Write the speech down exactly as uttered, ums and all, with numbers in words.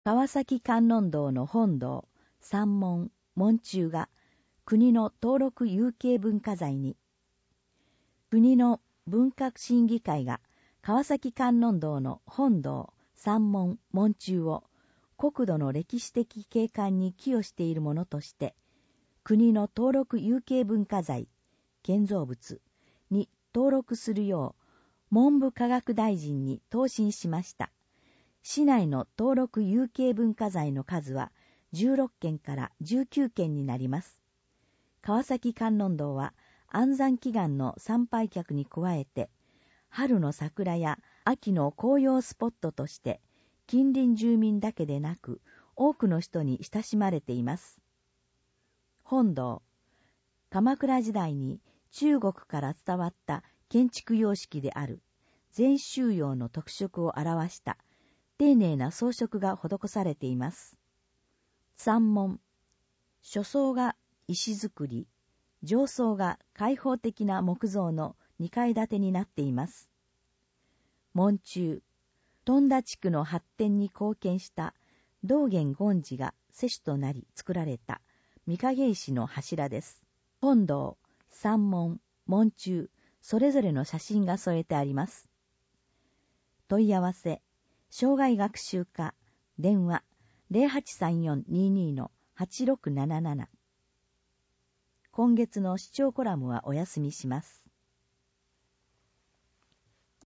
川崎観音堂の本堂、三門、門柱が国の登録有形文化財に。国の文化審議会が川崎観音堂の本堂、三門、門柱を国土の歴史的景観に寄与しているものとして、国の登録有形文化財、建造物に登録するよう文部科学大臣に答申しました。市内の登録有形文化財の数はじゅうろっけんからじゅうきゅうけんになります。川崎観音堂は安産祈願の参拝客に加えて、春の桜や秋の紅葉スポットとして近隣住民だけでなく多くの人に親しまれています。本堂、鎌倉時代に中国から伝わった建築様式である禅宗様の特色を表した丁寧な装飾が施されています。三門、初層が石造り、上層が開放的な木造の二階建てになっています。門柱、富田地区の発展に貢献した道元権次が施主となり作られた御影石の柱です。本堂、三門、門柱、それぞれの写真が添えてあります。問い合わせ、障害学習課、電話 ゼロはちさんよんにーにー はちろくなななな。今月の視聴コラムはお休みします。